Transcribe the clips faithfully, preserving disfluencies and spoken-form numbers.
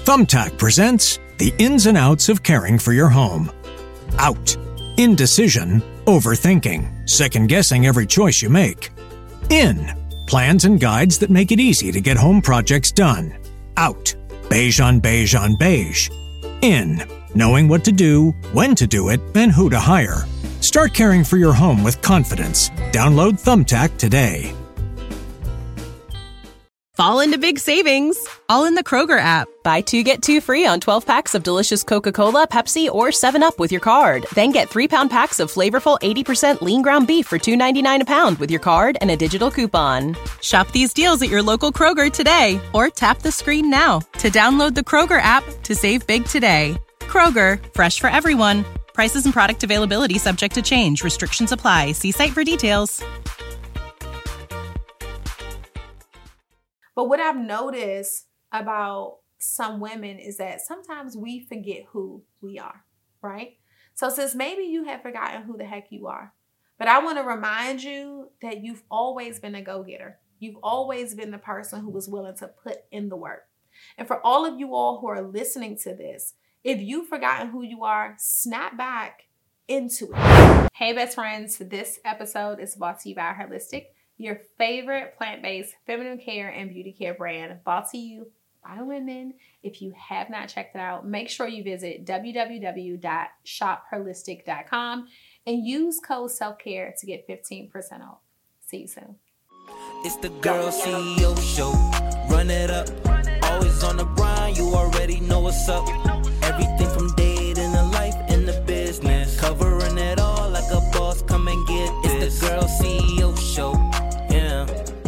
Thumbtack presents the ins and outs of caring for your home. Out. Indecision, overthinking, second-guessing every choice you make. In. Plans and guides that make it easy to get home projects done. Out. Beige on beige on beige. In. Knowing what to do, when to do it, and who to hire. Start caring for your home with confidence. Download Thumbtack today. Fall into big savings, all in the Kroger app. Buy two, get two free on twelve packs of delicious Coca-Cola, Pepsi, or seven up with your card. Then get three-pound packs of flavorful eighty percent lean ground beef for two ninety-nine a pound with your card and a digital coupon. Shop these deals at your local Kroger today, or tap the screen now to download the Kroger app to save big today. Kroger, fresh for everyone. Prices and product availability subject to change. Restrictions apply. See site for details. But what I've noticed about some women is that sometimes we forget who we are, right? So since maybe you have forgotten who the heck you are, but I want to remind you that you've always been a go-getter. You've always been the person who was willing to put in the work. And for all of you all who are listening to this, if you've forgotten who you are, snap back into it. Hey, best friends, this episode is brought to you by Holistic, your favorite plant-based feminine care and beauty care brand, brought to you by women. If you have not checked it out, make sure you visit w w w dot shop holistic dot com and use code self-care to get fifteen percent off. See you soon. It's the Girl C E O Show. Run it up. Always on the grind. You already know what's up. Everything from dating and life in the business. Covering it all like a boss. Come and get this. It's the Girl C E O Show. Yeah.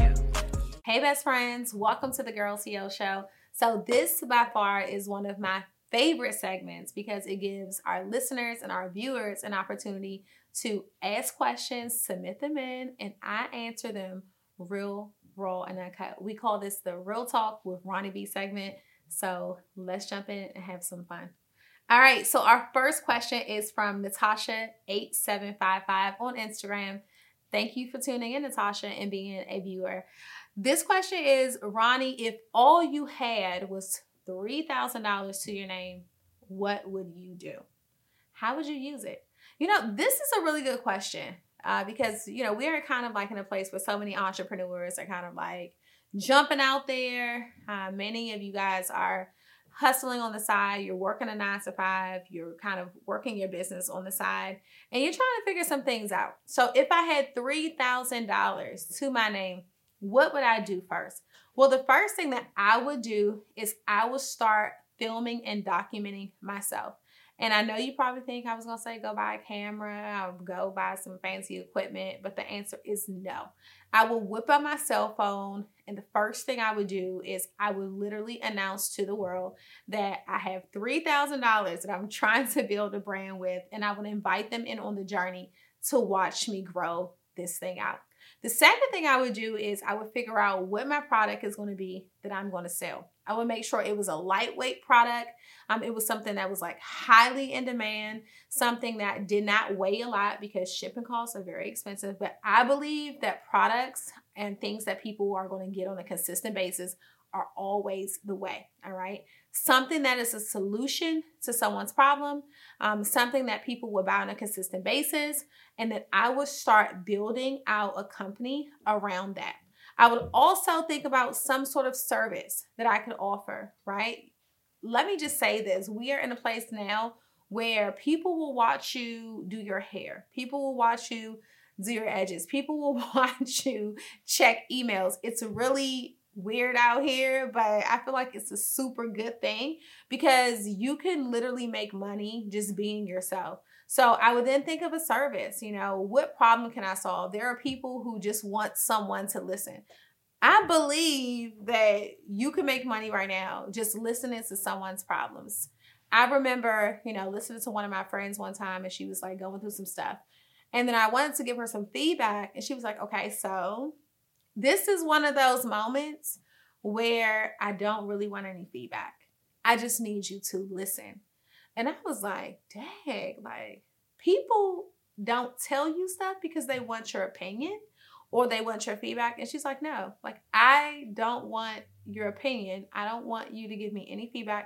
Hey, best friends. Welcome to the Girl C E O Show. So this by far is one of my favorite segments because it gives our listeners and our viewers an opportunity to ask questions, submit them in, and I answer them real, raw, and uncut. We call this the Real Talk with Ronnie B segment. So let's jump in and have some fun. All right. So our first question is from Natasha eight seven five five on Instagram. Thank you for tuning in, Natasha, and being a viewer. This question is, Ronnie, if all you had was three thousand dollars to your name, what would you do? How would you use it? You know, this is a really good question uh, because, you know, we're kind of like in a place where so many entrepreneurs are kind of like jumping out there. Uh, many of you guys are hustling on the side. You're working a nine to five. You're kind of working your business on the side and you're trying to figure some things out. So if I had three thousand dollars to my name, what would I do first? Well, the first thing that I would do is I would start filming and documenting myself. And I know you probably think I was going to say go buy a camera, I would go buy some fancy equipment, but the answer is no. I will whip out my cell phone, and the first thing I would do is I would literally announce to the world that I have three thousand dollars that I'm trying to build a brand with, and I would invite them in on the journey to watch me grow this thing out. The second thing I would do is I would figure out what my product is going to be that I'm going to sell. I would make sure it was a lightweight product. Um, it was something that was like highly in demand, something that did not weigh a lot because shipping costs are very expensive. But I believe that products and things that people are going to get on a consistent basis are always the way. All right. Something that is a solution to someone's problem, um, something that people will buy on a consistent basis, and that I would start building out a company around that. I would also think about some sort of service that I could offer, right? Let me just say this. We are in a place now where people will watch you do your hair. People will watch you do your edges. People will watch you check emails. It's really weird out here, but I feel like it's a super good thing because you can literally make money just being yourself. So I would then think of a service, you know, what problem can I solve? There are people who just want someone to listen. I believe that you can make money right now just listening to someone's problems. I remember, you know, listening to one of my friends one time and she was like going through some stuff. And then I wanted to give her some feedback and she was like, okay, so this is one of those moments where I don't really want any feedback. I just need you to listen. And I was like, dang, like people don't tell you stuff because they want your opinion or they want your feedback. And she's like, no, like I don't want your opinion. I don't want you to give me any feedback.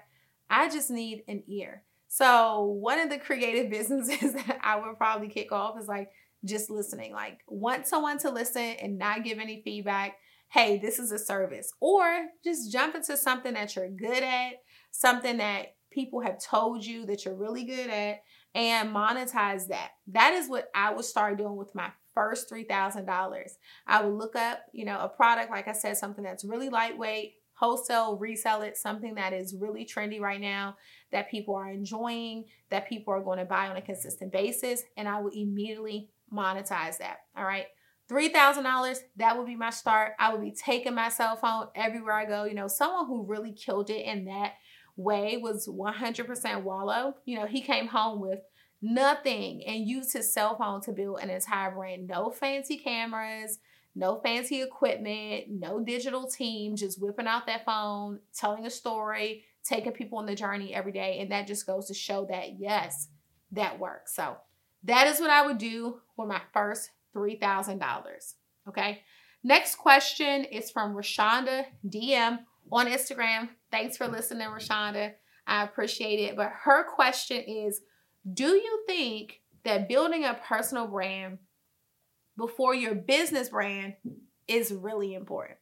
I just need an ear. So one of the creative businesses that I would probably kick off is like just listening. Like want someone to listen and not give any feedback. Hey, this is a service. Or just jump into something that you're good at, something that people have told you that you're really good at, and monetize that. That is what I would start doing with my first three thousand dollars. I would look up, you know, a product, like I said, something that's really lightweight, wholesale, resell it, something that is really trendy right now, that people are enjoying, that people are going to buy on a consistent basis, and I would immediately monetize that. All right. three thousand dollars, that would be my start. I would be taking my cell phone everywhere I go. You know, someone who really killed it in that way was one hundred percent Wallow. You know, he came home with nothing and used his cell phone to build an entire brand. No fancy cameras, no fancy equipment, no digital team, just whipping out that phone, telling a story, taking people on the journey every day. And that just goes to show that, yes, that works. So that is what I would do with my first three thousand dollars. Okay. Next question is from Rashonda D M on Instagram. Thanks for listening, Rashonda. I appreciate it. But her question is, do you think that building a personal brand before your business brand is really important?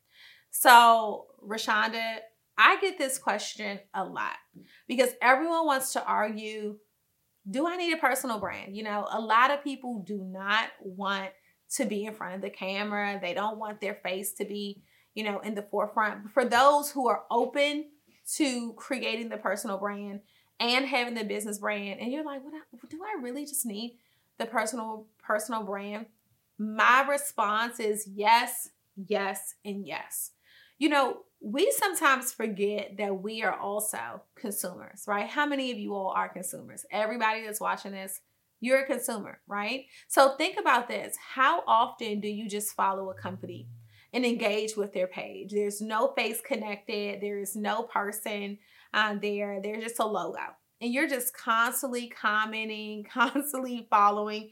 So, Rashonda, I get this question a lot because everyone wants to argue, do I need a personal brand? You know, a lot of people do not want to be in front of the camera. They don't want their face to be, you know, in the forefront. For those who are open to creating the personal brand and having the business brand, and you're like, what? Do I really just need the personal personal brand? My response is yes, yes, and yes. You know, we sometimes forget that we are also consumers, right? How many of you all are consumers? Everybody that's watching this, you're a consumer, right? So think about this. How often do you just follow a company and engage with their page? There's no face connected. There is no person on there. There's just a logo. And you're just constantly commenting, constantly following.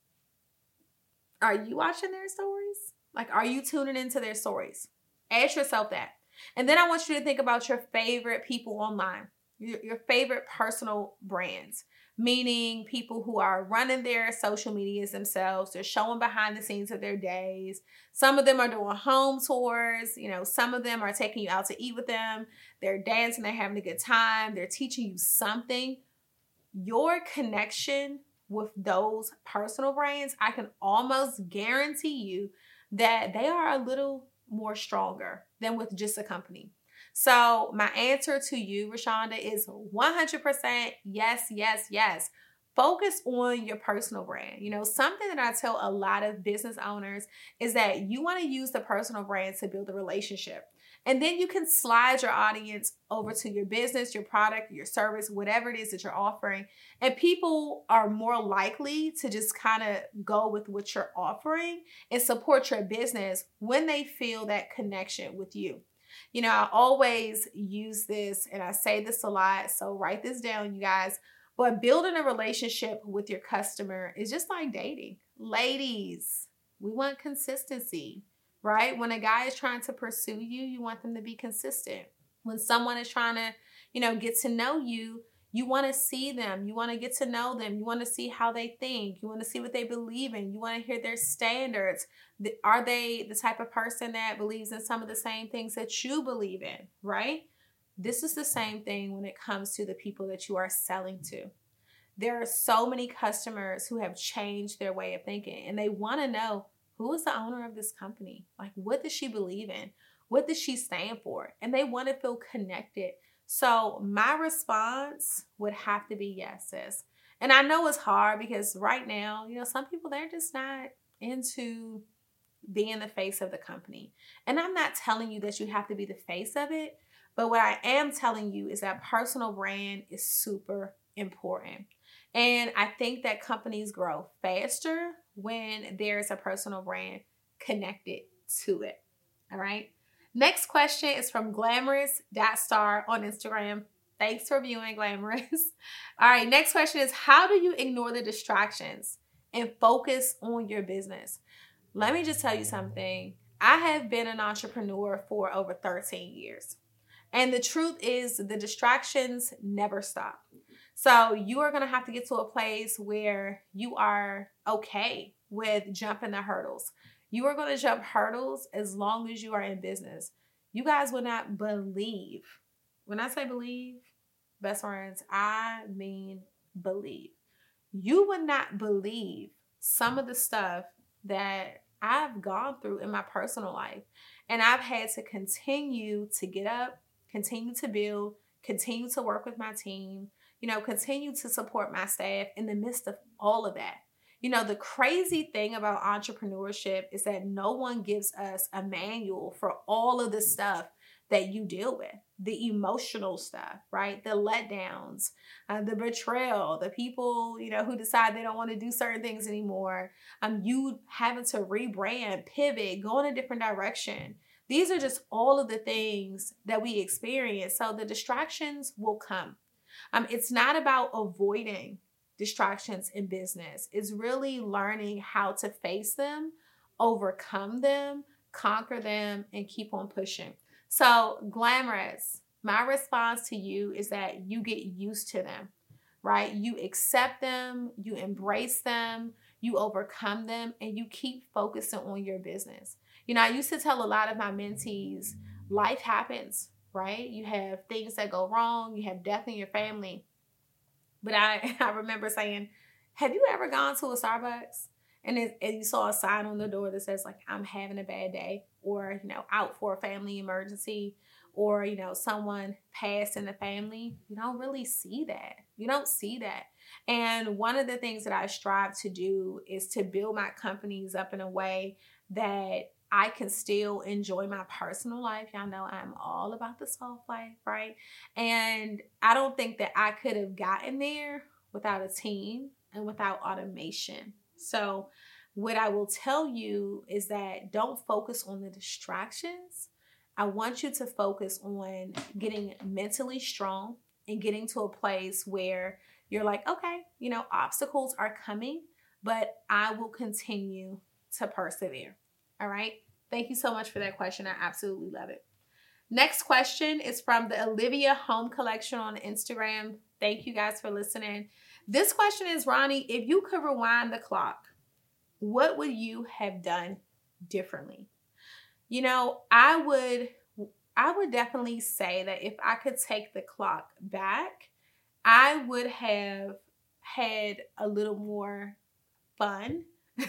Are you watching their stories? Like, are you tuning into their stories? Ask yourself that. And then I want you to think about your favorite people online, your, your favorite personal brands, meaning people who are running their social medias themselves. They're showing behind the scenes of their days. Some of them are doing home tours. You know, some of them are taking you out to eat with them. They're dancing. They're having a good time. They're teaching you something. Your connection with those personal brands, I can almost guarantee you that they are a little more stronger than with just a company. So my answer to you, Rashonda, is one hundred percent yes, yes, yes. Focus on your personal brand. You know, something that I tell a lot of business owners is that you want to use the personal brand to build a relationship. And then you can slide your audience over to your business, your product, your service, whatever it is that you're offering. And people are more likely to just kind of go with what you're offering and support your business when they feel that connection with you. You know, I always use this and I say this a lot, so write this down, you guys. But building a relationship with your customer is just like dating. Ladies, we want consistency, right? When a guy is trying to pursue you, you want them to be consistent. When someone is trying to, you know, get to know you, you want to see them. You want to get to know them. You want to see how they think. You want to see what they believe in. You want to hear their standards. Are they the type of person that believes in some of the same things that you believe in, right? This is the same thing when it comes to the people that you are selling to. There are so many customers who have changed their way of thinking, and they want to know, who is the owner of this company? Like, what does she believe in? What does she stand for? And they want to feel connected. So my response would have to be yes, sis. And I know it's hard because right now, you know, some people, they're just not into being the face of the company. And I'm not telling you that you have to be the face of it. But what I am telling you is that personal brand is super important. And I think that companies grow faster when there's a personal brand connected to it. All right. Next question is from glamorous.star on Instagram. Thanks for viewing, Glamorous. All right. Next question is, how do you ignore the distractions and focus on your business? Let me just tell you something. I have been an entrepreneur for over thirteen years. And the truth is the distractions never stop. So you are going to have to get to a place where you are okay with jumping the hurdles. You are going to jump hurdles as long as you are in business. You guys will not believe. When I say believe, best friends, I mean believe. You would not believe some of the stuff that I've gone through in my personal life. And I've had to continue to get up, continue to build, continue to work with my team, you know, continue to support my staff in the midst of all of that. You know, the crazy thing about entrepreneurship is that no one gives us a manual for all of the stuff that you deal with, the emotional stuff, right? The letdowns, uh, the betrayal, the people, you know, who decide they don't want to do certain things anymore, um, you having to rebrand, pivot, go in a different direction. These are just all of the things that we experience. So the distractions will come. Um, it's not about avoiding distractions in business. It's really learning how to face them, overcome them, conquer them, and keep on pushing. So glamorous, my response to you is that you get used to them, right? You accept them, you embrace them, you overcome them, and you keep focusing on your business. You know, I used to tell a lot of my mentees, life happens, right? You have things that go wrong, you have death in your family. But I, I remember saying, have you ever gone to a Starbucks and, it, and you saw a sign on the door that says like, I'm having a bad day, or, you know, out for a family emergency, or, you know, someone passed in the family? You don't really see that. You don't see that. And one of the things that I strive to do is to build my companies up in a way that I can still enjoy my personal life. Y'all know I'm all about the soft life, right? And I don't think that I could have gotten there without a team and without automation. So what I will tell you is that don't focus on the distractions. I want you to focus on getting mentally strong and getting to a place where you're like, okay, you know, obstacles are coming, but I will continue to persevere. All right. Thank you so much for that question. I absolutely love it. Next question is from the Olivia Home Collection on Instagram. Thank you guys for listening. This question is, Ronnie, if you could rewind the clock, what would you have done differently? You know, I would, I would definitely say that if I could take the clock back, I would have had a little more fun.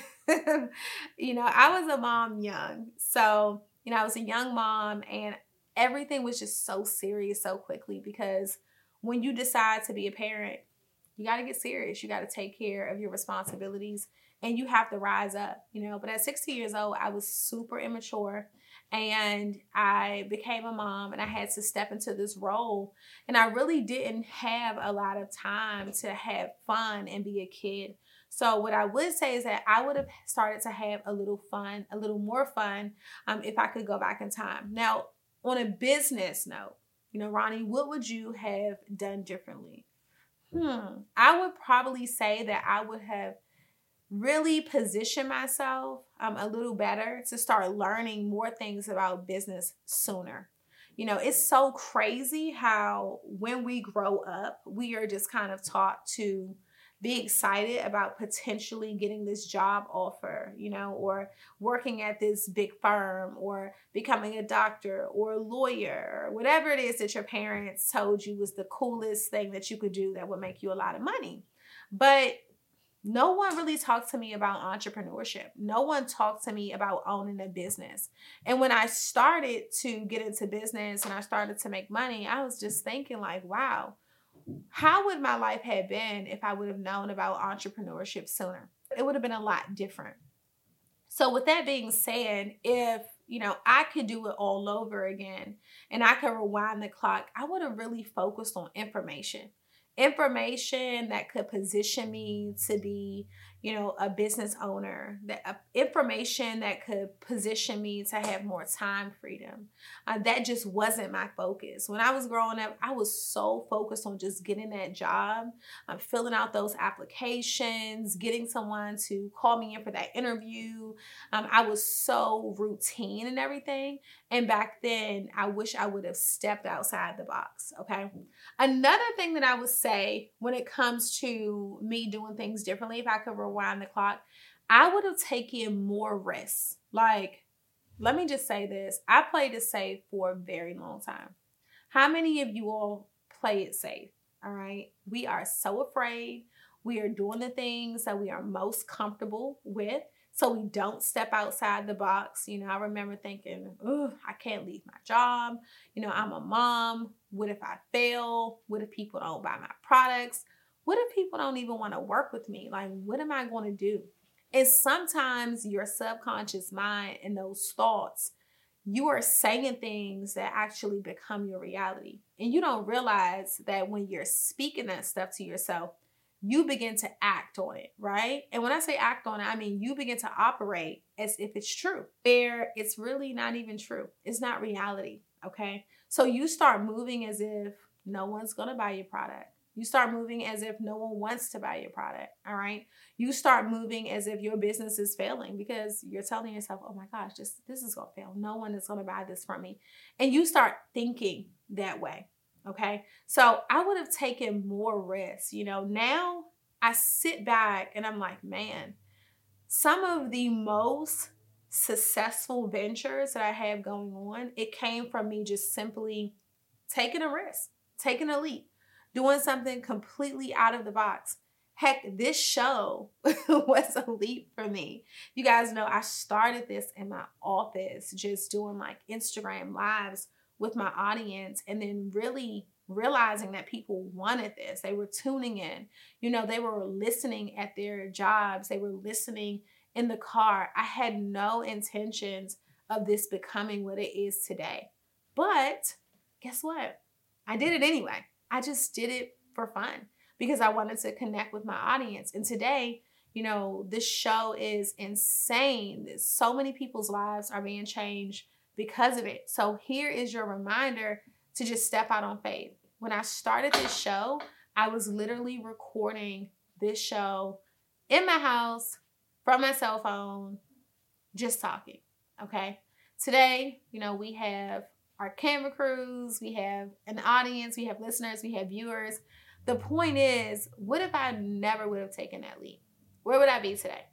You know, I was a mom young. So, you know, I was a young mom and everything was just so serious so quickly, because when you decide to be a parent, you got to get serious. You got to take care of your responsibilities and you have to rise up, you know. But at sixty years old, I was super immature and I became a mom and I had to step into this role. And I really didn't have a lot of time to have fun and be a kid. So what I would say is that I would have started to have a little fun, a little more fun, um, if I could go back in time. Now, on a business note, you know, Ronnie, what would you have done differently? Hmm, I would probably say that I would have really positioned myself um, a little better to start learning more things about business sooner. You know, it's so crazy how when we grow up, we are just kind of taught to be excited about potentially getting this job offer, you know, or working at this big firm, or becoming a doctor or a lawyer, or whatever it is that your parents told you was the coolest thing that you could do that would make you a lot of money. But no one really talked to me about entrepreneurship. No one talked to me about owning a business. And when I started to get into business and I started to make money, I was just thinking like, wow, how would my life have been if I would have known about entrepreneurship sooner? It would have been a lot different. So with that being said, if, you know, I could do it all over again and I could rewind the clock, I would have really focused on information. Information that could position me to be, you know, a business owner, that uh, information that could position me to have more time freedom. Uh, that just wasn't my focus. When I was growing up, I was so focused on just getting that job, um, filling out those applications, getting someone to call me in for that interview. Um, I was so routine and everything. And back then, I wish I would have stepped outside the box, okay? Another thing that I would say when it comes to me doing things differently, if I could rewind the clock, I would have taken more risks. Like, let me just say this. I played it safe for a very long time. How many of you all play it safe? All right. We are so afraid. We are doing the things that we are most comfortable with, so we don't step outside the box. You know, I remember thinking, oh, I can't leave my job. You know, I'm a mom. What if I fail? What if people don't buy my products? What if people don't even want to work with me? Like, what am I going to do? And sometimes your subconscious mind and those thoughts, you are saying things that actually become your reality. And you don't realize that when you're speaking that stuff to yourself, you begin to act on it, right? And when I say act on it, I mean you begin to operate as if it's true, where it's really not even true. It's not reality, okay? So you start moving as if no one's gonna buy your product. You start moving as if no one wants to buy your product, all right? You start moving as if your business is failing because you're telling yourself, oh my gosh, this, this is gonna fail. No one is gonna buy this from me. And you start thinking that way, okay? So I would have taken more risks. You know, now I sit back and I'm like, man, some of the most successful ventures that I have going on, it came from me just simply taking a risk, taking a leap, doing something completely out of the box. Heck, this show was a leap for me. You guys know I started this in my office, just doing like Instagram lives with my audience, and then really realizing that people wanted this. They were tuning in. You know, they were listening at their jobs. They were listening in the car. I had no intentions of this becoming what it is today. But guess what? I did it anyway. I just did it for fun because I wanted to connect with my audience. And today, you know, this show is insane. So many people's lives are being changed because of it. So here is your reminder to just step out on faith. When I started this show, I was literally recording this show in my house from my cell phone, just talking, okay? Today, you know, we have our camera crews, we have an audience, we have listeners, we have viewers. The point is, what if I never would have taken that leap? Where would I be today?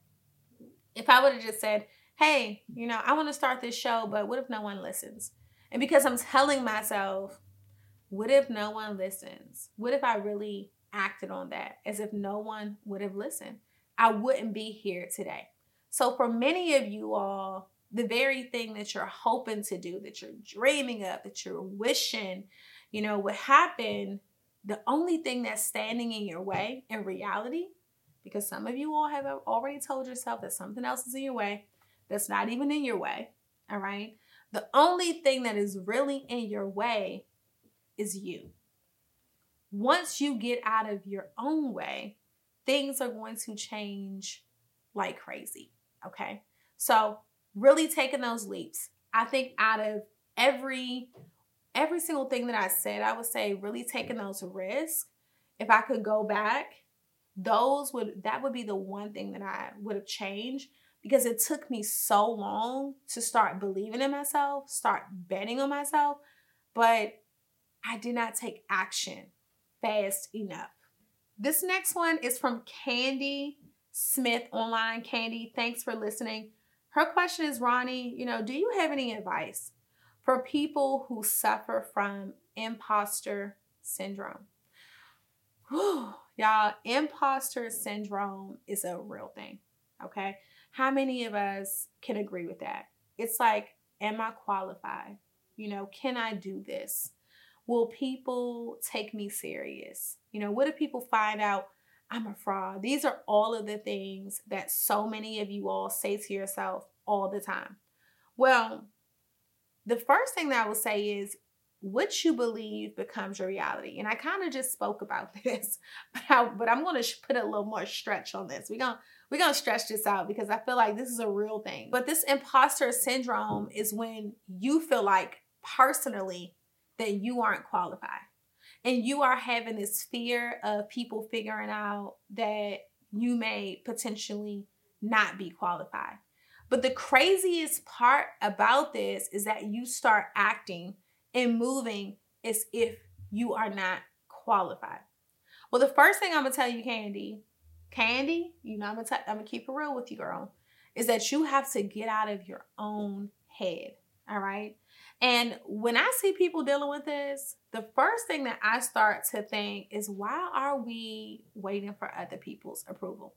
If I would have just said, hey, you know, I want to start this show, but what if no one listens? And because I'm telling myself, what if no one listens? What if I really acted on that as if no one would have listened? I wouldn't be here today. So for many of you all, the very thing that you're hoping to do, that you're dreaming of, that you're wishing, you know, would happen, the only thing that's standing in your way in reality, because some of you all have already told yourself that something else is in your way that's not even in your way, all right? The only thing that is really in your way is you. Once you get out of your own way, things are going to change like crazy, okay? So really taking those leaps. I think out of every every single thing that I said, I would say really taking those risks. If I could go back, those would that would be the one thing that I would have changed, because it took me so long to start believing in myself, start betting on myself, but I did not take action fast enough. This next one is from Candy Smith online. Candy, thanks for listening. Her question is, Ronnie, you know, do you have any advice for people who suffer from imposter syndrome? Whew, y'all, imposter syndrome is a real thing, okay? How many of us can agree with that? It's like, am I qualified? You know, can I do this? Will people take me serious? You know, what if people find out I'm a fraud? These are all of the things that so many of you all say to yourself all the time. Well, the first thing that I will say is, what you believe becomes your reality. And I kind of just spoke about this, but, I, but I'm going to put a little more stretch on this. We're going we're going to stretch this out because I feel like this is a real thing. But this imposter syndrome is when you feel like personally that you aren't qualified. And you are having this fear of people figuring out that you may potentially not be qualified. But the craziest part about this is that you start acting and moving as if you are not qualified. Well, the first thing I'm going to tell you, Candy, Candy, you know, I'm going to I'm going to keep it real with you, girl, is that you have to get out of your own head. All right. And when I see people dealing with this, the first thing that I start to think is, why are we waiting for other people's approval?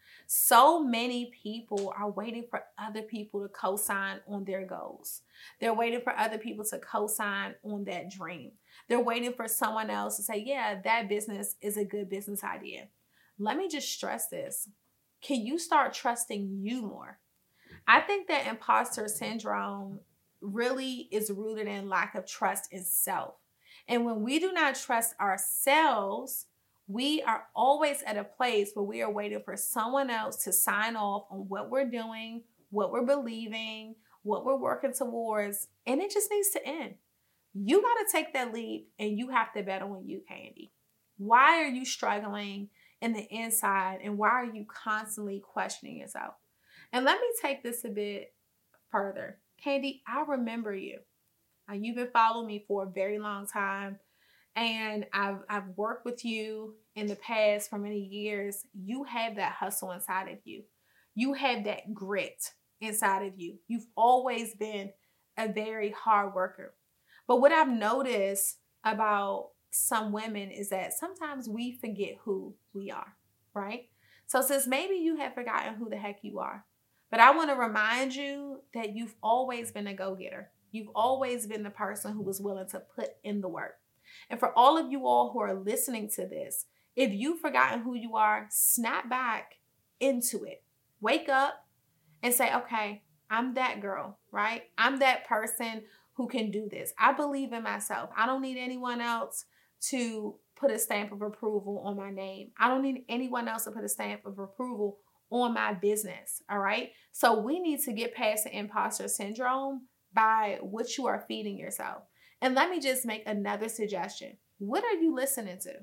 So many people are waiting for other people to co-sign on their goals. They're waiting for other people to co-sign on that dream. They're waiting for someone else to say, yeah, that business is a good business idea. Let me just stress this. Can you start trusting you more? I think that imposter syndrome really is rooted in lack of trust in self. And when we do not trust ourselves, we are always at a place where we are waiting for someone else to sign off on what we're doing, what we're believing, what we're working towards, and it just needs to end. You got to take that leap, and you have to bet on you, Candy. Why are you struggling in the inside, and why are you constantly questioning yourself? And let me take this a bit further. Candy, I remember you. Uh, you've been following me for a very long time. And I've I've worked with you in the past for many years. You have that hustle inside of you. You have that grit inside of you. You've always been a very hard worker. But what I've noticed about some women is that sometimes we forget who we are, right? So since maybe you have forgotten who the heck you are, but I want to remind you that you've always been a go-getter. You've always been the person who was willing to put in the work. And for all of you all who are listening to this, if you've forgotten who you are, snap back into it. Wake up and say, okay, I'm that girl, right? I'm that person who can do this. I believe in myself. I don't need anyone else to put a stamp of approval on my name. I don't need anyone else to put a stamp of approval on my business, all right? So we need to get past the imposter syndrome by what you are feeding yourself. And let me just make another suggestion. What are you listening to?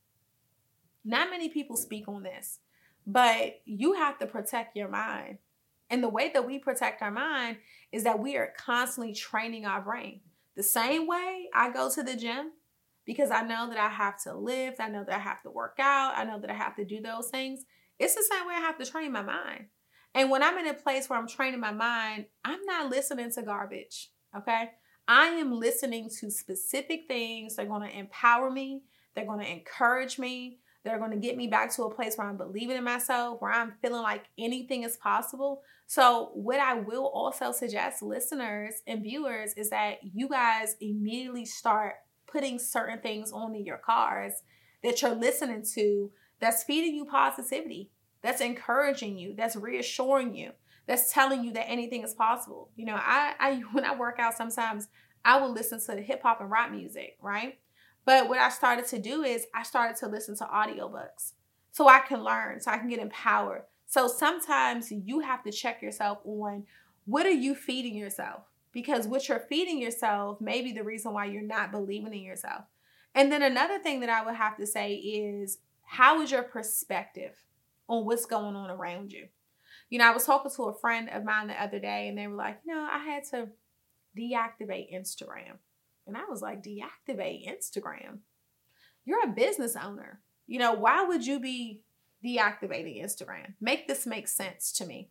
Not many people speak on this, but you have to protect your mind. And the way that we protect our mind is that we are constantly training our brain. The same way I go to the gym because I know that I have to lift, I know that I have to work out, I know that I have to do those things. It's the same way I have to train my mind. And when I'm in a place where I'm training my mind, I'm not listening to garbage, okay? I am listening to specific things that are going to empower me. They're going to encourage me. They're going to get me back to a place where I'm believing in myself, where I'm feeling like anything is possible. So what I will also suggest listeners and viewers is that you guys immediately start putting certain things on in your cars that you're listening to that's feeding you positivity, that's encouraging you, that's reassuring you, that's telling you that anything is possible. You know, I, I when I work out, sometimes I will listen to hip hop and rap music, right? But what I started to do is I started to listen to audiobooks so I can learn, so I can get empowered. So sometimes you have to check yourself on what are you feeding yourself? Because what you're feeding yourself may be the reason why you're not believing in yourself. And then another thing that I would have to say is, how is your perspective on what's going on around you? You know, I was talking to a friend of mine the other day and they were like, you know, I had to deactivate Instagram. And I was like, deactivate Instagram? You're a business owner. You know, why would you be deactivating Instagram? Make this make sense to me.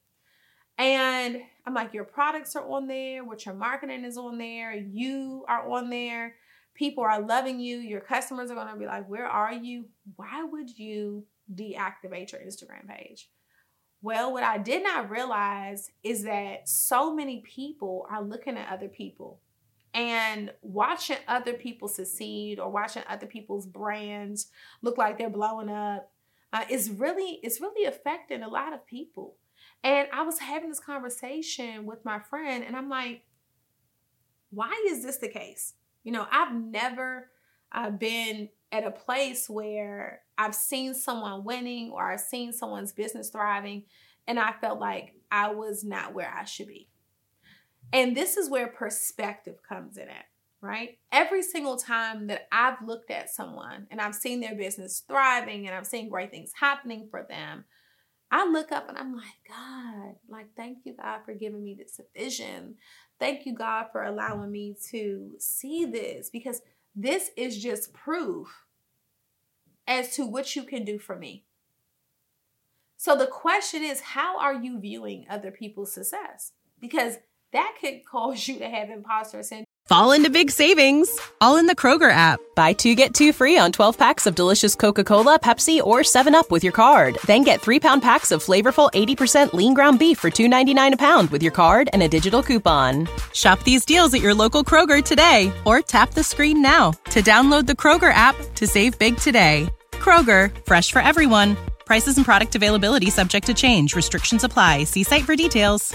And I'm like, your products are on there. What your marketing is on there. You are on there. People are loving you. Your customers are going to be like, where are you? Why would you deactivate your Instagram page? Well, what I did not realize is that so many people are looking at other people and watching other people succeed or watching other people's brands look like they're blowing up uh, is really, it's really affecting a lot of people. And I was having this conversation with my friend and I'm like, why is this the case? You know, I've never uh, been at a place where I've seen someone winning or I've seen someone's business thriving and I felt like I was not where I should be. And this is where perspective comes in at, right? Every single time that I've looked at someone and I've seen their business thriving and I've seen great things happening for them, I look up and I'm like, God, like, thank you, God, for giving me this vision. Thank you, God, for allowing me to see this, because this is just proof as to what you can do for me. So the question is, how are you viewing other people's success? Because that could cause you to have imposter syndrome. Fall into big savings, all in the Kroger app. Buy two, get two free on twelve packs of delicious Coca-Cola, Pepsi, or seven up with your card. Then get three pound packs of flavorful eighty percent lean ground beef for two ninety-nine a pound with your card and a digital coupon. Shop these deals at your local Kroger today, or tap the screen now to download the Kroger app to save big today. Kroger, fresh for everyone. Prices and product availability subject to change. Restrictions apply. See site for details.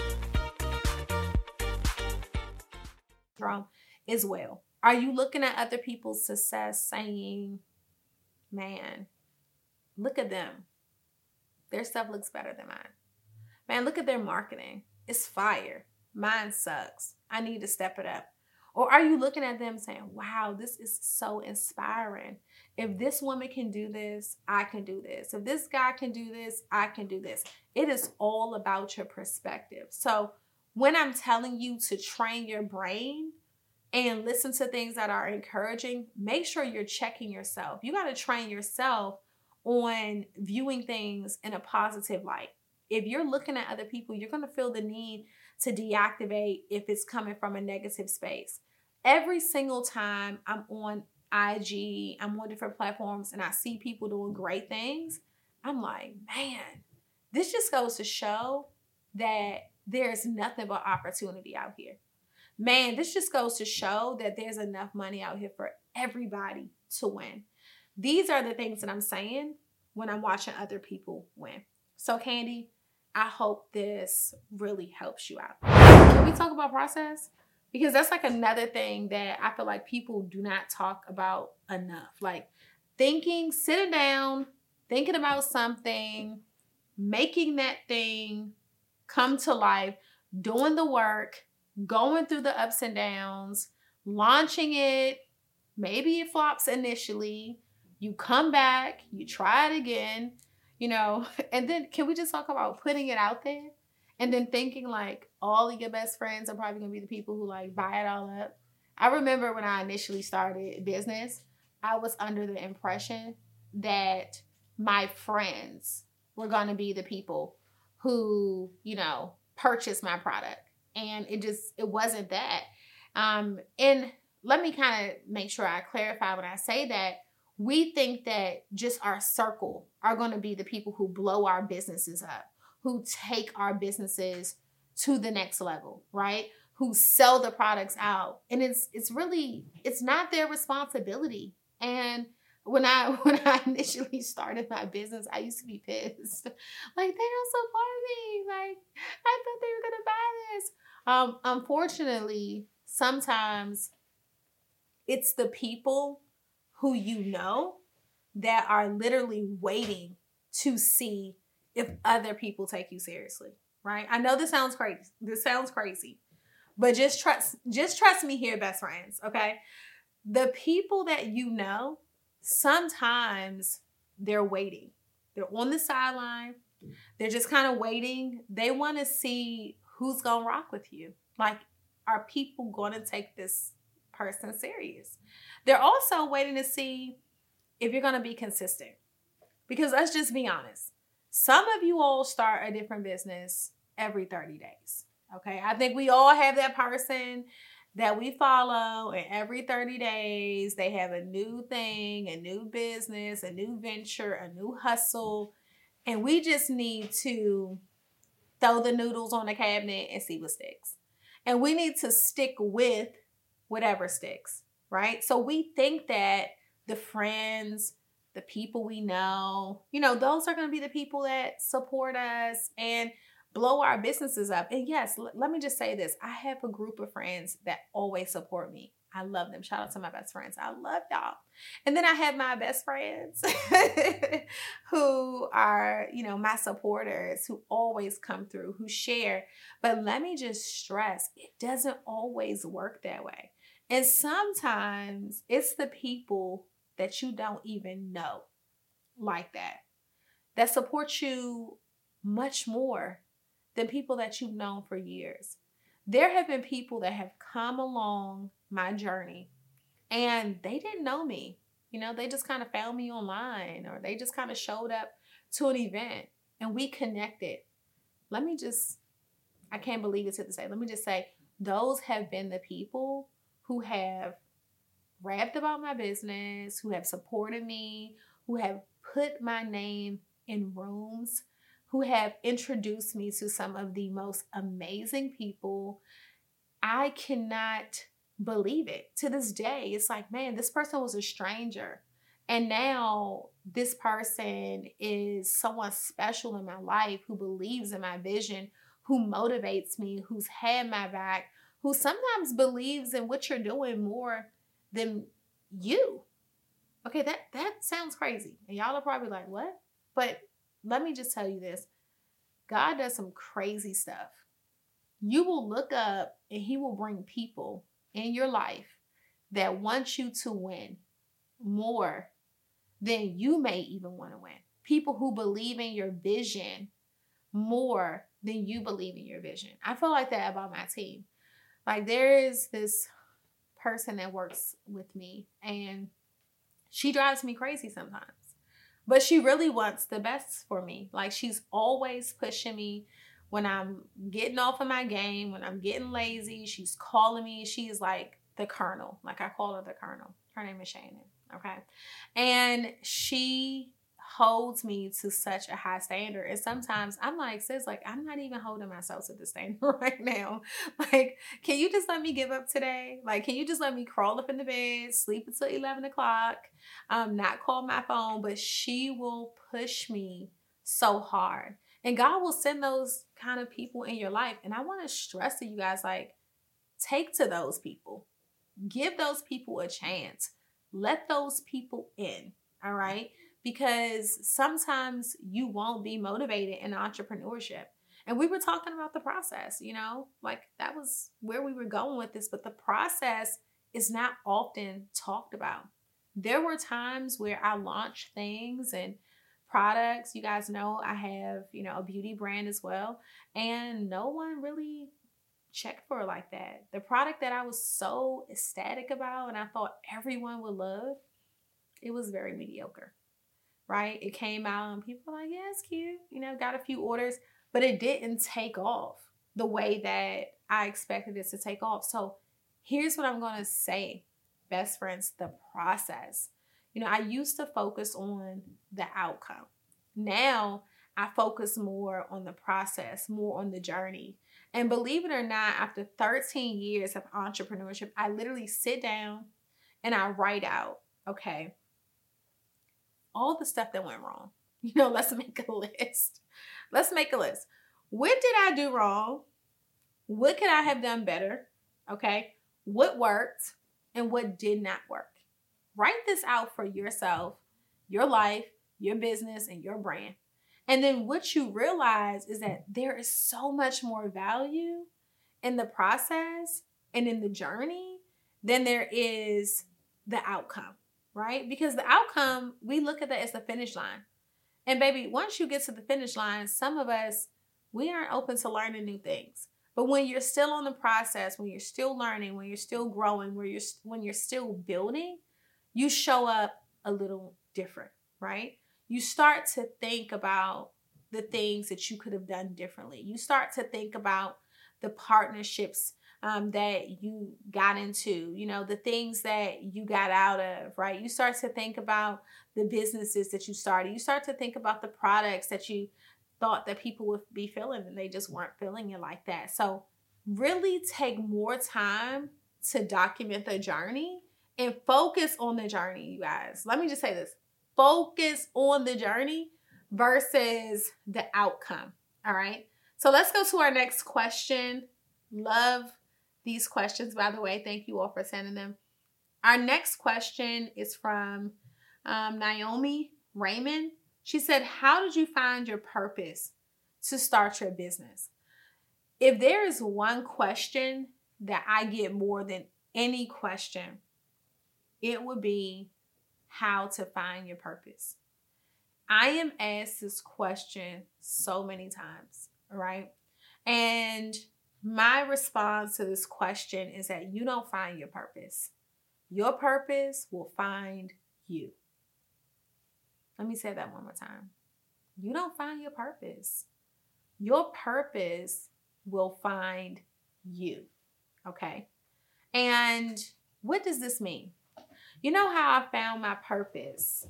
As well. Are you looking at other people's success saying, man, look at them. Their stuff looks better than mine. Man, look at their marketing. It's fire. Mine sucks. I need to step it up. Or are you looking at them saying, wow, this is so inspiring. If this woman can do this, I can do this. If this guy can do this, I can do this. It is all about your perspective. So when I'm telling you to train your brain and listen to things that are encouraging, make sure you're checking yourself. You got to train yourself on viewing things in a positive light. If you're looking at other people, you're going to feel the need to deactivate if it's coming from a negative space. Every single time I'm on I G, I'm on different platforms, and I see people doing great things, I'm like, man, this just goes to show that there's nothing but opportunity out here. Man, this just goes to show that there's enough money out here for everybody to win. These are the things that I'm saying when I'm watching other people win. So, Candy, I hope this really helps you out. Can we talk about process? Because that's like another thing that I feel like people do not talk about enough. Like thinking, sitting down, thinking about something, making that thing come to life, doing the work, going through the ups and downs, launching it. Maybe it flops initially. You come back, you try it again, you know, and then can we just talk about putting it out there and then thinking like all of your best friends are probably going to be the people who like buy it all up. I remember when I initially started business, I was under the impression that my friends were going to be the people who, you know, purchase my product. And it just, it wasn't that. Um, and let me kind of make sure I clarify when I say that. We think that just our circle are going to be the people who blow our businesses up, who take our businesses to the next level, right? Who sell the products out. And it's it's really, it's not their responsibility. And when I when I initially started my business, I used to be pissed. Like, they don't support me. Like, I thought they were going to buy this. Um, unfortunately, sometimes it's the people who you know that are literally waiting to see if other people take you seriously, right? I know this sounds crazy. This sounds crazy, but just trust, just trust me here, best friends, okay? The people that you know, sometimes they're waiting. They're on the sideline. They're just kind of waiting. They want to see who's going to rock with you. Like, are people going to take this person serious? They're also waiting to see if you're going to be consistent. Because let's just be honest. Some of you all start a different business every thirty days. Okay. I think we all have that person that we follow, and every thirty days they have a new thing, a new business, a new venture, a new hustle. And we just need to throw the noodles on the cabinet and see what sticks. And we need to stick with whatever sticks, right? So we think that the friends, the people we know, you know, those are going to be the people that support us and blow our businesses up. And yes, l- let me just say this. I have a group of friends that always support me. I love them. Shout out to my best friends. I love y'all. And then I have my best friends who are, you know, my supporters, who always come through, who share. But let me just stress, it doesn't always work that way. And sometimes it's the people that you don't even know like that, that support you much more than people that you've known for years. There have been people that have come along my journey and they didn't know me. You know, they just kind of found me online, or they just kind of showed up to an event and we connected. Let me just, I can't believe it's to say, let me just say, those have been the people who have rapped about my business, who have supported me, who have put my name in rooms, who have introduced me to some of the most amazing people. I cannot believe it. To this day, it's like, man, this person was a stranger. And now this person is someone special in my life, who believes in my vision, who motivates me, who's had my back, who sometimes believes in what you're doing more than you. Okay, that, that sounds crazy. And y'all are probably like, what? But let me just tell you this. God does some crazy stuff. You will look up and he will bring people in your life that want you to win more than you may even want to win. People who believe in your vision more than you believe in your vision. I feel like that about my team. Like, there is this person that works with me and she drives me crazy sometimes. But she really wants the best for me. Like, she's always pushing me when I'm getting off of my game, when I'm getting lazy. She's calling me. She's like the Colonel. Like, I call her the Colonel. Her name is Shannon. Okay. And she holds me to such a high standard. And sometimes I'm like, sis, like, I'm not even holding myself to the standard right now. Like, can you just let me give up today? Like, can you just let me crawl up in the bed, sleep until eleven o'clock, um, not call my phone? But she will push me so hard. And God will send those kind of people in your life. And I want to stress to you guys, like, take to those people. Give those people a chance. Let those people in. All right? Because sometimes you won't be motivated in entrepreneurship. And we were talking about the process, you know, like that was where we were going with this. But the process is not often talked about. There were times where I launched things and products. You guys know I have, you know, a beauty brand as well. And no one really checked for it like that. The product that I was so ecstatic about and I thought everyone would love, it was very mediocre. Right? It came out and people were like, yeah, it's cute. You know, got a few orders, but it didn't take off the way that I expected it to take off. So here's what I'm going to say, best friends, the process. You know, I used to focus on the outcome. Now I focus more on the process, more on the journey. And believe it or not, after thirteen years of entrepreneurship, I literally sit down and I write out, okay, all the stuff that went wrong. You know, let's make a list. Let's make a list. What did I do wrong? What could I have done better? Okay. What worked and what did not work? Write this out for yourself, your life, your business, and your brand. And then what you realize is that there is so much more value in the process and in the journey than there is the outcome. Right? Because the outcome, we look at that as the finish line. And baby, once you get to the finish line, some of us, we aren't open to learning new things. But when you're still on the process, when you're still learning, when you're still growing, when you're, when you're still building, you show up a little different, right? You start to think about the things that you could have done differently. You start to think about the partnerships Um, that you got into, you know, the things that you got out of, right? You start to think about the businesses that you started. You start to think about the products that you thought that people would be feeling and they just weren't feeling it like that. So really take more time to document the journey and focus on the journey, you guys. Let me just say this. Focus on the journey versus the outcome, all right? So let's go to our next question. Love these questions, by the way. Thank you all for sending them. Our next question is from um, Naomi Raymond. She said, how did you find your purpose to start your business? If there is one question that I get more than any question, it would be how to find your purpose. I am asked this question so many times, right? And my response to this question is that you don't find your purpose. Your purpose will find you. Let me say that one more time. You don't find your purpose. Your purpose will find you. Okay? And what does this mean? You know how I found my purpose?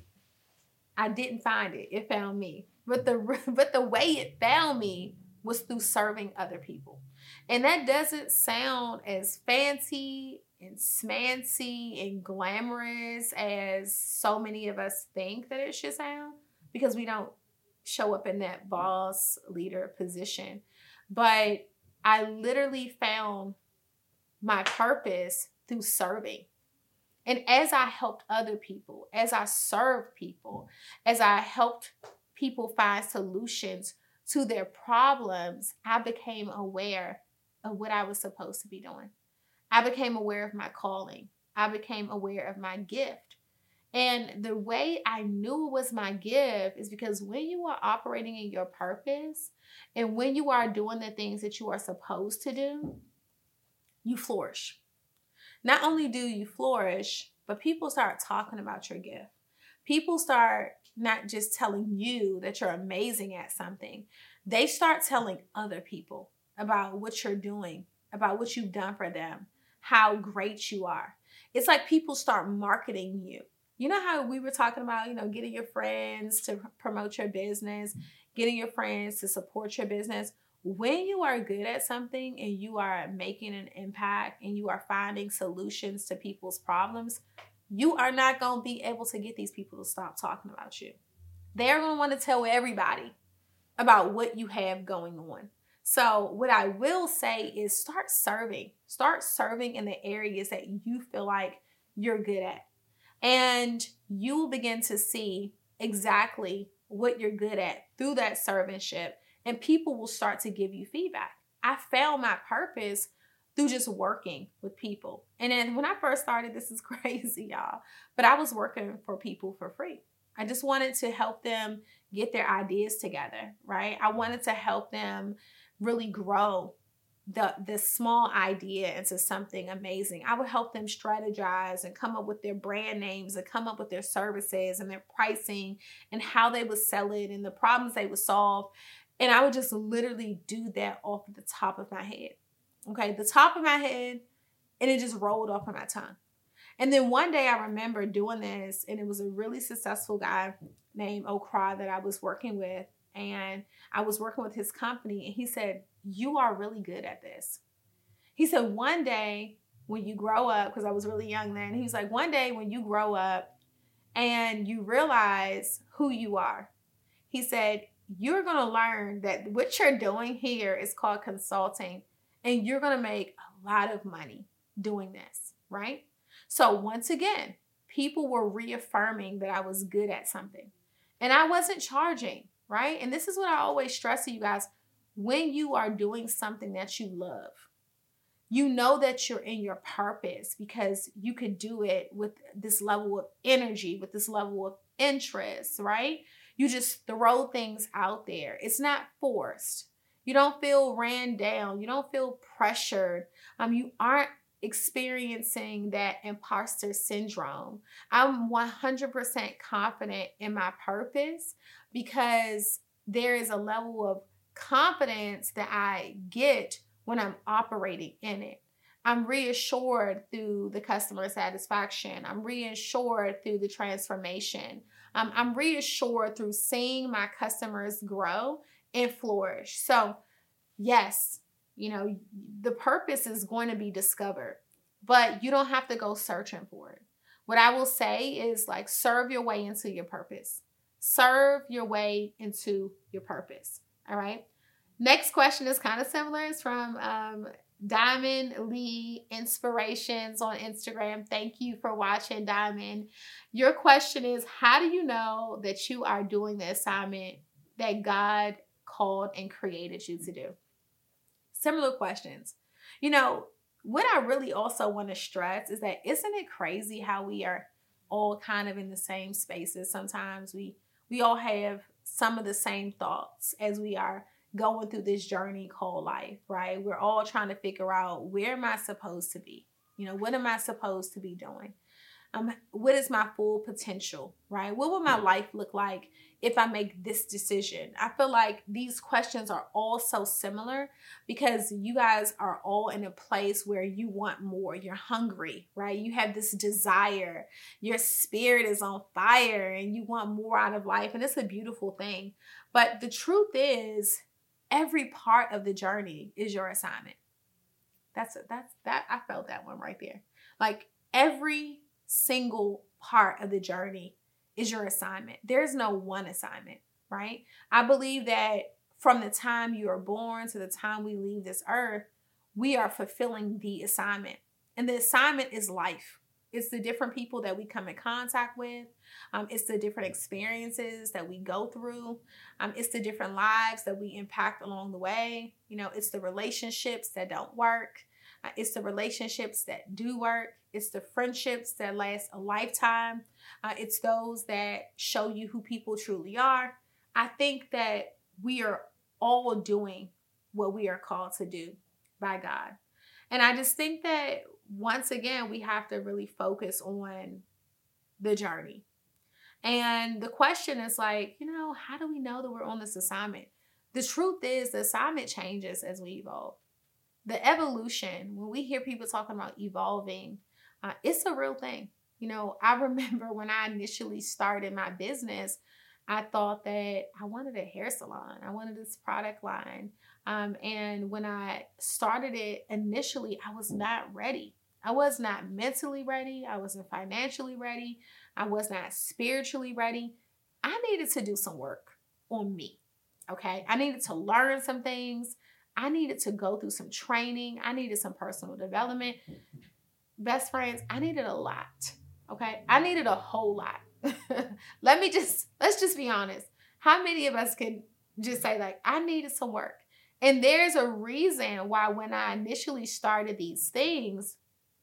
I didn't find it. It found me. But the but the way it found me was through serving other people. And that doesn't sound as fancy and smancy and glamorous as so many of us think that it should sound, because we don't show up in that boss leader position. But I literally found my purpose through serving. And as I helped other people, as I served people, as I helped people find solutions to their problems, I became aware of what I was supposed to be doing. I became aware of my calling. I became aware of my gift. And the way I knew it was my gift is because when you are operating in your purpose and when you are doing the things that you are supposed to do, you flourish. Not only do you flourish, but people start talking about your gift. People start not just telling you that you're amazing at something. They start telling other people about what you're doing, about what you've done for them, how great you are. It's like people start marketing you. You know how we were talking about, you know, getting your friends to promote your business, getting your friends to support your business. When you are good at something and you are making an impact and you are finding solutions to people's problems, you are not going to be able to get these people to stop talking about you. They're going to want to tell everybody about what you have going on. So what I will say is start serving. Start serving in the areas that you feel like you're good at. And you will begin to see exactly what you're good at through that servantship. And people will start to give you feedback. I found my purpose through just working with people. And then when I first started, this is crazy, y'all, but I was working for people for free. I just wanted to help them get their ideas together, right? I wanted to help them really grow the, the small idea into something amazing. I would help them strategize and come up with their brand names and come up with their services and their pricing and how they would sell it and the problems they would solve. And I would just literally do that off the top of my head. Okay, the top of my head, and it just rolled off of my tongue. And then one day I remember doing this, and it was a really successful guy named Okra that I was working with. And I was working with his company, and he said, "You are really good at this." He said, one day when you grow up, because I was really young then, he was like, one day when you grow up and you realize who you are, he said, you're going to learn that what you're doing here is called consulting, and you're going to make a lot of money doing this, right? So once again, people were reaffirming that I was good at something, and I wasn't charging, right? And this is what I always stress to you guys. When you are doing something that you love, you know that you're in your purpose because you could do it with this level of energy, with this level of interest, right? You just throw things out there. It's not forced. You don't feel ran down. You don't feel pressured. Um, you aren't experiencing that imposter syndrome. I'm one hundred percent confident in my purpose because there is a level of confidence that I get when I'm operating in it. I'm reassured through the customer satisfaction. I'm reassured through the transformation. Um, I'm reassured through seeing my customers grow and flourish. So yes, you know, the purpose is going to be discovered, but you don't have to go searching for it. What I will say is like, serve your way into your purpose. Serve your way into your purpose. All right. Next question is kind of similar. It's from um, Diamond Lee Inspirations on Instagram. Thank you for watching, Diamond. Your question is, how do you know that you are doing the assignment that God called and created you to do? Similar questions. You know, what I really also want to stress is that isn't it crazy how we are all kind of in the same spaces? Sometimes we we all have some of the same thoughts as we are going through this journey called life, right? We're all trying to figure out, where am I supposed to be? You know, what am I supposed to be doing? Um, what is my full potential, right? What will my life look like if I make this decision? I feel like these questions are all so similar because you guys are all in a place where you want more. You're hungry, right? You have this desire. Your spirit is on fire and you want more out of life. And it's a beautiful thing. But the truth is, every part of the journey is your assignment. That's that's that. I felt that one right there. Like every single part of the journey is your assignment. There's no one assignment, right? I believe that from the time you are born to the time we leave this earth, we are fulfilling the assignment. And the assignment is life. It's the different people that we come in contact with. Um, it's the different experiences that we go through. Um, it's the different lives that we impact along the way. You know, it's the relationships that don't work. Uh, it's the relationships that do work. It's the friendships that last a lifetime. Uh, it's those that show you who people truly are. I think that we are all doing what we are called to do by God. And I just think that once again, we have to really focus on the journey. And the question is like, you know, how do we know that we're on this assignment? The truth is the assignment changes as we evolve. The evolution, when we hear people talking about evolving, uh, it's a real thing. You know, I remember when I initially started my business, I thought that I wanted a hair salon. I wanted this product line. Um, and when I started it initially, I was not ready. I was not mentally ready. I wasn't financially ready. I was not spiritually ready. I needed to do some work on me. Okay. I needed to learn some things. I needed to go through some training. I needed some personal development. Best friends, I needed a lot. Okay. I needed a whole lot. Let me just, let's just be honest. How many of us can just say like, I needed some work? And there's a reason why when I initially started these things,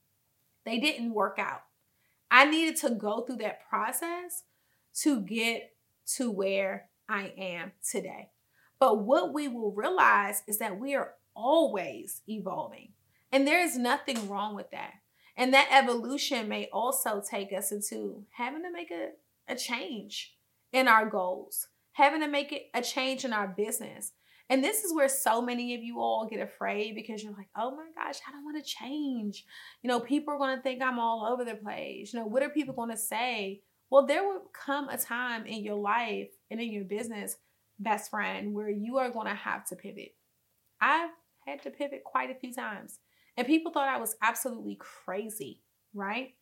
they didn't work out. I needed to go through that process to get to where I am today. But what we will realize is that we are always evolving. And there is nothing wrong with that. And that evolution may also take us into having to make a, a change in our goals, having to make it a change in our business. And this is where so many of you all get afraid because you're like, oh my gosh, I don't want to change. You know, people are going to think I'm all over the place. You know, what are people going to say? Well, there will come a time in your life and in your business, best friend, where you are going to have to pivot. I've had to pivot quite a few times. And people thought I was absolutely crazy, right?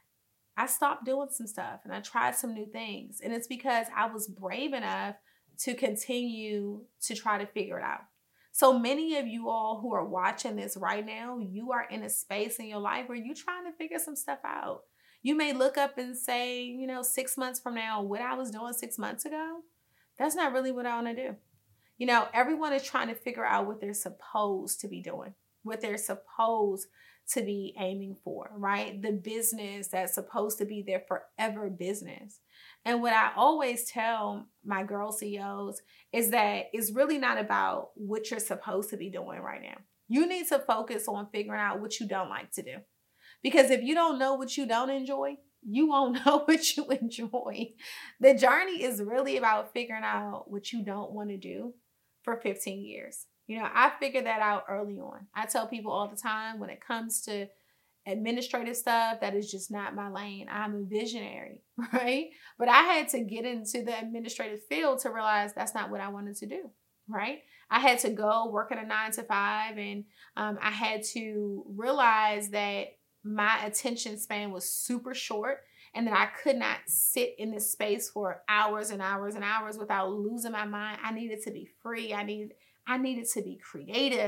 I stopped doing some stuff and I tried some new things. And it's because I was brave enough to continue to try to figure it out. So many of you all who are watching this right now, you are in a space in your life where you're trying to figure some stuff out. You may look up and say, you know, six months from now, what I was doing six months ago, that's not really what I want to do. You know, everyone is trying to figure out what they're supposed to be doing, what they're supposed to be aiming for, right? The business that's supposed to be their forever business. And what I always tell my girl C E Os is that it's really not about what you're supposed to be doing right now. You need to focus on figuring out what you don't like to do. Because if you don't know what you don't enjoy, you won't know what you enjoy. The journey is really about figuring out what you don't want to do for fifteen years. You know, I figured that out early on. I tell people all the time when it comes to administrative stuff, that is just not my lane. I'm a visionary, right? But I had to get into the administrative field to realize that's not what I wanted to do, right? I had to go work at a nine to five and um, I had to realize that my attention span was super short and that I could not sit in this space for hours and hours and hours without losing my mind. I needed to be free. I needed I needed to be creative.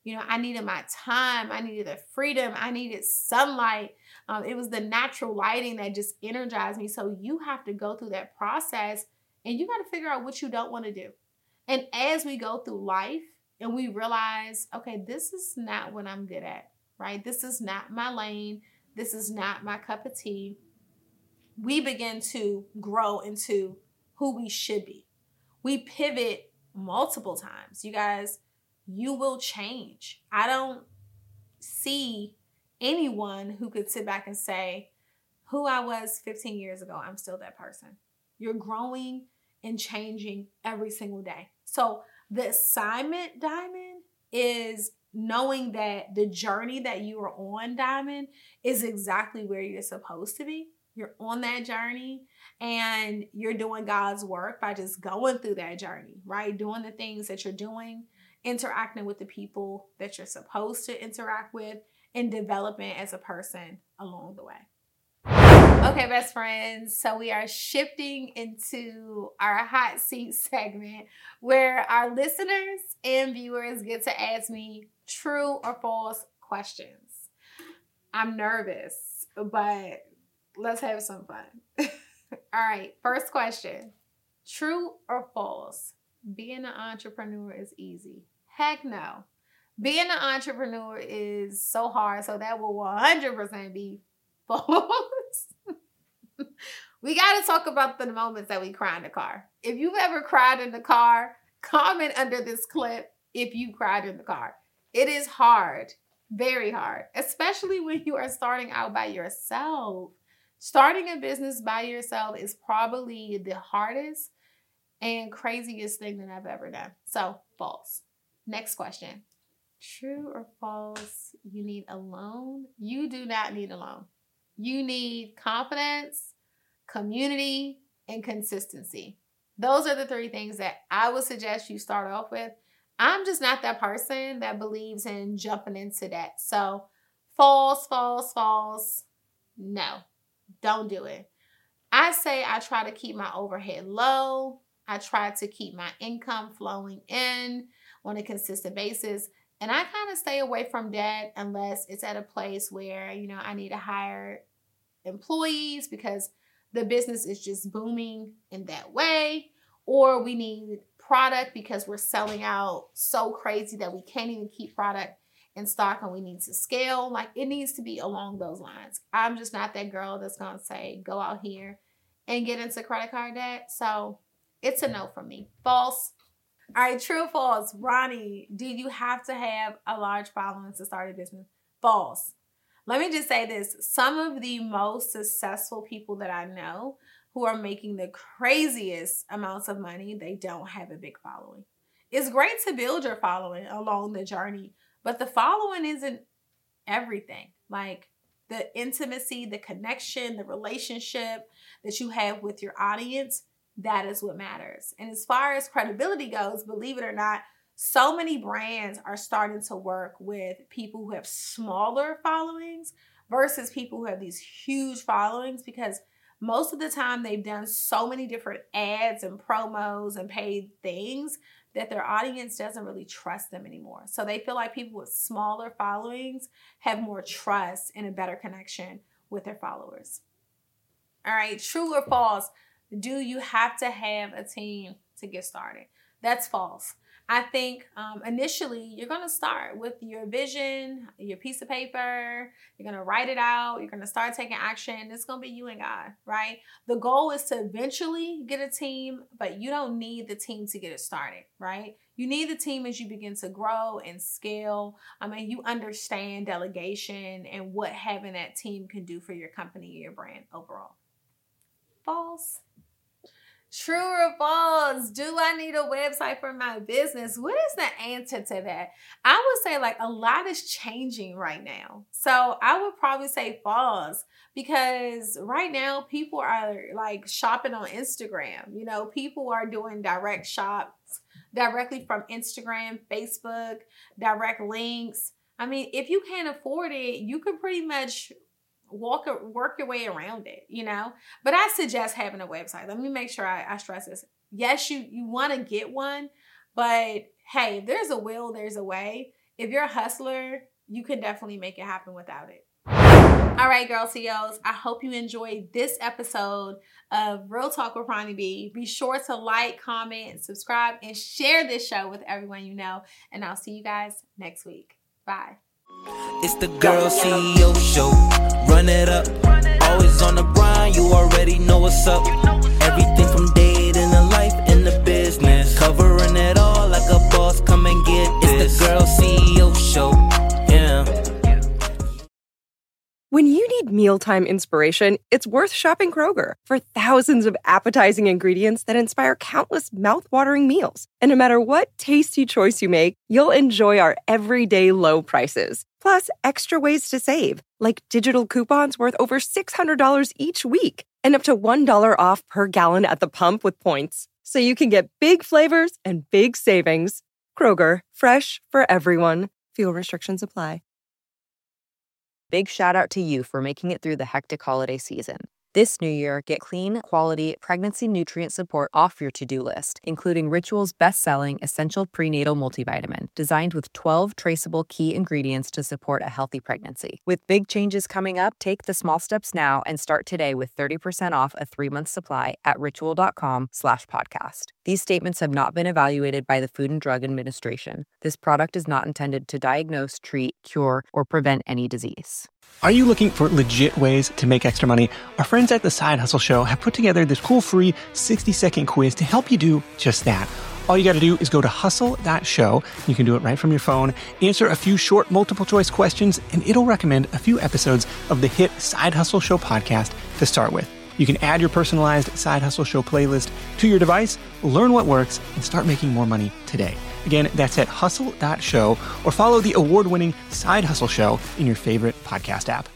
You know, I needed my time. I needed the freedom. I needed sunlight. Um, it was the natural lighting that just energized me. So you have to go through that process and you got to figure out what you don't want to do. And as we go through life and we realize, okay, this is not what I'm good at, right? This is not my lane. This is not my cup of tea. We begin to grow into who we should be. We pivot multiple times. You guys, you will change. I don't see anyone who could sit back and say, who I was fifteen years ago, I'm still that person. You're growing and changing every single day. So the assignment, Diamond, is knowing that the journey that you are on, Diamond, is exactly where you're supposed to be. You're on that journey and you're doing God's work by just going through that journey, right? Doing the things that you're doing, interacting with the people that you're supposed to interact with, and developing as a person along the way. Okay, best friends, so we are shifting into our hot seat segment where our listeners and viewers get to ask me true or false questions. I'm nervous, but let's have some fun. All right, first question. True or false? Being an entrepreneur is easy. Heck no. Being an entrepreneur is so hard, so that will one hundred percent be false. We got to talk about the moments that we cry in the car. If you've ever cried in the car, comment under this clip if you cried in the car. It is hard, very hard, especially when you are starting out by yourself. Starting a business by yourself is probably the hardest and craziest thing that I've ever done. So, false. Next question. True or false? You need a loan? You do not need a loan. You need confidence, community, and consistency. Those are the three things that I would suggest you start off with. I'm just not that person that believes in jumping into that. So, false, false, false. No, don't do it. I say I try to keep my overhead low. I try to keep my income flowing in on a consistent basis. And I kind of stay away from debt unless it's at a place where, you know, I need to hire employees because the business is just booming in that way. Or we need product because we're selling out so crazy that we can't even keep product in stock and we need to scale. Like, it needs to be along those lines. I'm just not that girl that's going to say, go out here and get into credit card debt. So it's a no from me. False. All right, true or false? Ronnie, do you have to have a large following to start a business? False. Let me just say this. Some of the most successful people that I know who are making the craziest amounts of money, they don't have a big following. It's great to build your following along the journey, but the following isn't everything. Like, the intimacy, the connection, the relationship that you have with your audience, that is what matters. And as far as credibility goes, believe it or not, so many brands are starting to work with people who have smaller followings versus people who have these huge followings, because most of the time they've done so many different ads and promos and paid things that their audience doesn't really trust them anymore. So they feel like people with smaller followings have more trust and a better connection with their followers. All right, true or false? Do you have to have a team to get started? That's false. I think um, initially you're going to start with your vision, your piece of paper. You're going to write it out. You're going to start taking action. It's going to be you and God, right? The goal is to eventually get a team, but you don't need the team to get it started, right? You need the team as you begin to grow and scale. I mean, you understand delegation and what having that team can do for your company or your brand overall. False. True or false? Do I need a website for my business? What is the answer to that? I would say, like, a lot is changing right now. So I would probably say false, because right now people are like shopping on Instagram. You know, people are doing direct shops directly from Instagram, Facebook, direct links. I mean, if you can't afford it, you can pretty much walk work your way around it, you know. But I suggest having a website. Let me make sure I, I stress this. Yes, you you want to get one, but hey, if there's a will, there's a way. if you're a hustler, you can definitely make it happen without it. All right, Girl C E Os, I hope you enjoyed this episode of Real Talk with Ronnie B. Be sure to like, comment, subscribe, and share this show with everyone you know. And I'll see you guys next week. Bye. It's the Girl C E O Show. Run it up. Always on the grind, you already know what's up. Everything from dating to life in the business. Covering it all like a boss, come and get this. It's the Girl C E O Show. Yeah. When you need mealtime inspiration, it's worth shopping Kroger for thousands of appetizing ingredients that inspire countless mouth-watering meals. And no matter what tasty choice you make, you'll enjoy our everyday low prices. Plus, extra ways to save, like digital coupons worth over six hundred dollars each week and up to one dollar off per gallon at the pump with points. So you can get big flavors and big savings. Kroger, fresh for everyone. Fuel restrictions apply. Big shout out to you for making it through the hectic holiday season. This new year, get clean, quality, pregnancy nutrient support off your to-do list, including Ritual's best-selling Essential Prenatal Multivitamin, designed with twelve traceable key ingredients to support a healthy pregnancy. With big changes coming up, take the small steps now and start today with thirty percent off a three-month supply at ritual.com slash podcast. These statements have not been evaluated by the Food and Drug Administration. This product is not intended to diagnose, treat, cure, or prevent any disease. Are you looking for legit ways to make extra money? Our friends at the Side Hustle Show have put together this cool free sixty second quiz to help you do just that. All you got to do is go to hustle dot show. You can do it right from your phone, answer a few short multiple choice questions, and it'll recommend a few episodes of the hit Side Hustle Show podcast to start with. You can add your personalized Side Hustle Show playlist to your device, learn what works, and start making more money today. Again, that's at hustle dot show, or follow the award-winning Side Hustle Show in your favorite podcast app.